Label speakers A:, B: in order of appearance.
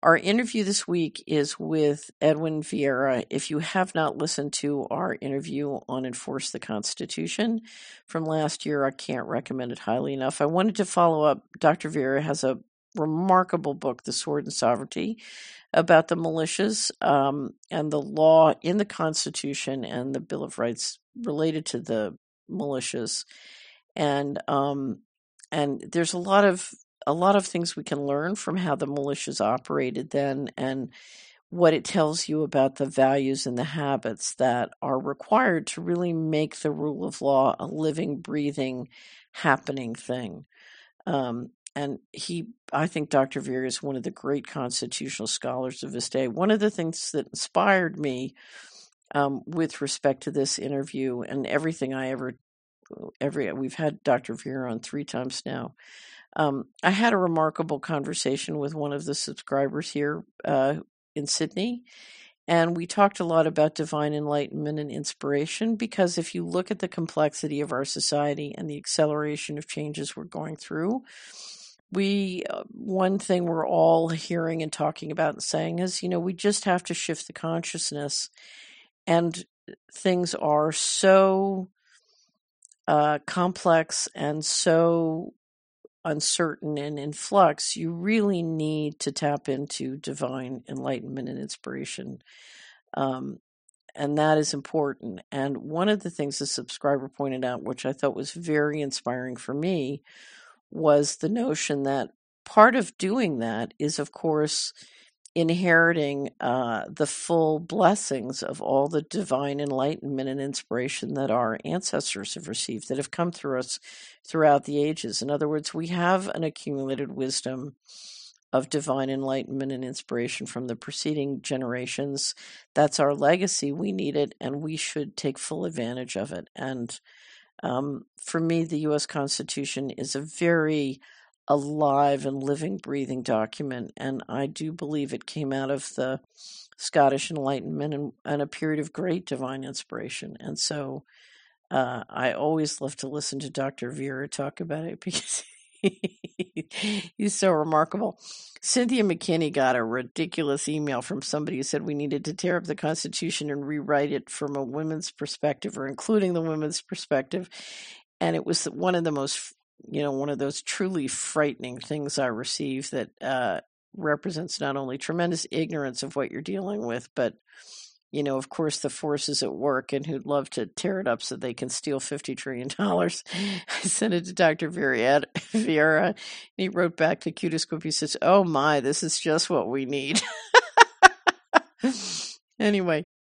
A: Our interview this week is with Edwin Vieira. If you have not listened to our interview on Enforce the Constitution from last year, I can't recommend it highly enough. I wanted to follow up. Dr. Vieira has a remarkable book, The Sword and Sovereignty, about the militias and the law in the Constitution and the Bill of Rights related to the militias. And there's a lot of things we can learn from how the militias operated then and what it tells you about the values and the habits that are required to really make the rule of law a living, breathing, happening thing. And I think Dr. Vieira is one of the great constitutional scholars of his day. One of the things that inspired me with respect to this interview and everything we've had Dr. Vieira on 3 times now. I had a remarkable conversation with one of the subscribers here in Sydney, and we talked a lot about divine enlightenment and inspiration, because if you look at the complexity of our society and the acceleration of changes we're going through, one thing we're all hearing and talking about and saying is, we just have to shift the consciousness, and things are so complex and so uncertain and in flux, you really need to tap into divine enlightenment and inspiration. And that is important. And one of the things the subscriber pointed out, which I thought was very inspiring for me, was the notion that part of doing that is, of course, inheriting the full blessings of all the divine enlightenment and inspiration that our ancestors have received, that have come through us throughout the ages. In other words, we have an accumulated wisdom of divine enlightenment and inspiration from the preceding generations. That's our legacy. We need it, and we should take full advantage of it. And for me, the U.S. Constitution is a very alive and living, breathing document, and I do believe it came out of the Scottish Enlightenment and a period of great divine inspiration. And so I always love to listen to Dr. Vieira talk about it, because he's so remarkable. Cynthia McKinney got a ridiculous email from somebody who said we needed to tear up the Constitution and rewrite it from a women's perspective, or including the women's perspective. And it was one of the most, one of those truly frightening things I received that represents not only tremendous ignorance of what you're dealing with, but, of course, the forces at work and who'd love to tear it up so they can steal $50 trillion. I sent it to Dr. Vieira, and he wrote back the cutest quip. He says, "Oh my, this is just what we need." Anyway,